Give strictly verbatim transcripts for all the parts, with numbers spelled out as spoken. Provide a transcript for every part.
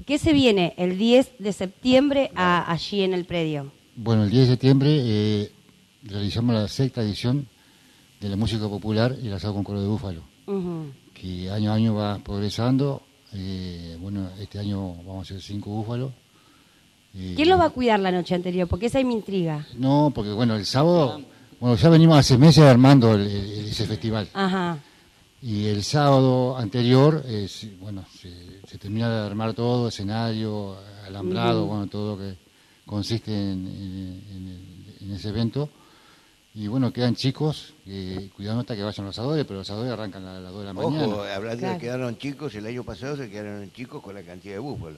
¿Qué se viene el diez de septiembre a, allí en el predio? Bueno, el diez de septiembre eh, realizamos la sexta edición de la música popular y el asado con coro de búfalo, uh-huh. que año a año va progresando. Eh, bueno, este año vamos a hacer cinco búfalos. Eh, ¿Quién lo va a cuidar la noche anterior? Porque esa es mi intriga. No, porque bueno, el sábado, bueno, ya venimos hace meses armando el, el, ese festival. Ajá. Y el sábado anterior, eh, bueno, se, se termina de armar todo, escenario, alambrado, uh-huh. bueno, todo lo que consiste en, en, en, en ese evento. Y bueno, quedan chicos, eh, cuidando hasta que vayan los asadores, pero los asadores arrancan a las dos de la mañana. Ojo, hablando claro. de quedaron chicos, el año pasado se quedaron chicos con la cantidad de búfalos.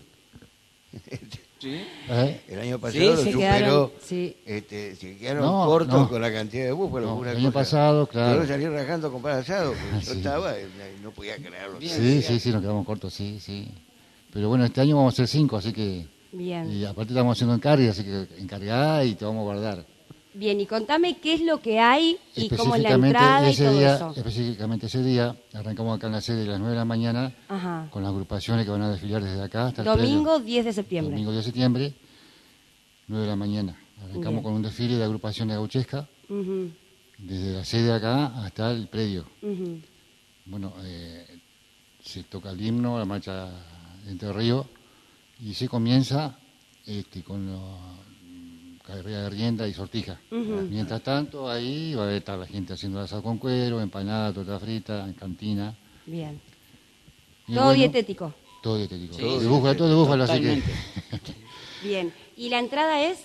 ¿Sí? ¿Eh? El año pasado sí, lo superó, quedaron, sí. este, se quedaron no, cortos no. con la cantidad de búfalos. No, una el año cosa. pasado, claro. Yo salí rajando con para asado, porque sí. yo estaba y no podía creerlo. Bien, sí, sí, sí, nos quedamos cortos, sí, sí. Pero bueno, este año vamos a hacer cinco, así que... Bien. Y aparte estamos haciendo encargue, así que encargada y te vamos a guardar. Bien, y contame qué es lo que hay y cómo es la entrada y todo día, eso. Específicamente ese día, arrancamos acá en la sede a las nueve de la mañana, Ajá. con las agrupaciones que van a desfilar desde acá hasta el Domingo predio. diez de septiembre. Domingo diez de septiembre, nueve de la mañana. Arrancamos Bien. con un desfile de agrupaciones gauchescas, uh-huh. desde la sede acá hasta el predio. Uh-huh. Bueno, eh, se toca el himno, la marcha de Entre Ríos, y se comienza este, con los... carrera de rienda y sortija. Uh-huh. Mientras tanto, ahí va a estar la gente haciendo asado con cuero, empanada, torta frita, en cantina. Bien. Y todo bueno, dietético. Todo dietético. Sí, de sí, búfalo, sí, todo de búfalo, así que... Bien. ¿Y la entrada es?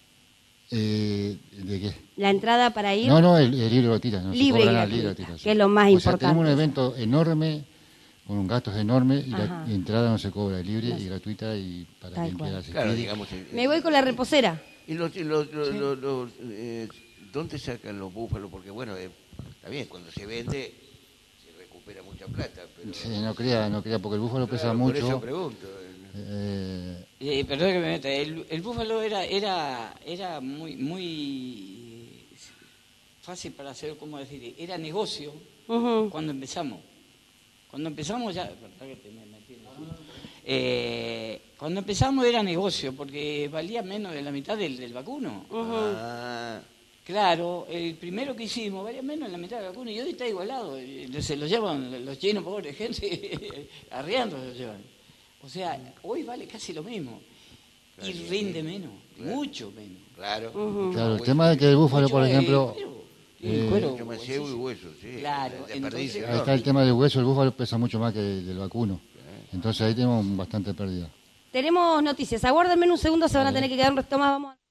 Eh, ¿De qué? ¿La entrada para ir? No, no, el, el libro lo tira. No libre, se y nada, libre lo tira, sí. Que es lo más o importante. Sea, tenemos un evento enorme, con un gastos enorme, y la y entrada no se cobra, es libre no. y gratuita, y para Tal quien cual. quiera asistir. Claro, digamos, el, Me voy con la reposera. ¿Y los, los, los, sí. los, los eh, dónde sacan los búfalos? Porque bueno, eh, está bien, cuando se vende se recupera mucha plata. Pero... Sí, no crea, no crea, porque el búfalo claro, pesa por mucho. Por eso pregunto. Eh... Eh, perdón que me meta, el, el búfalo era era era muy muy fácil para hacer, ¿cómo decir? Era negocio uh-huh. cuando empezamos. Cuando empezamos ya... Perdón que te me metí en la... Eh, cuando empezamos era negocio, porque valía menos de la mitad del, del vacuno. Uh-huh. Ah. Claro, el primero que hicimos valía menos de la mitad del vacuno y hoy está igualado. Se lo llevan los chinos, pobre gente, arriando se lo llevan. O sea, hoy vale casi lo mismo. Claro, y rinde sí. menos, claro. mucho menos. Claro. Uh-huh. Claro, el tema de que el búfalo, por ejemplo... El cuero, eh, hueso, y hueso, sí. Claro, entonces, ahí está el tema del hueso, el búfalo pesa mucho más que el del vacuno. Entonces ahí tenemos bastante pérdida. Tenemos noticias, aguárdenme un segundo, se van a tener que quedar un resto más. Vamos a...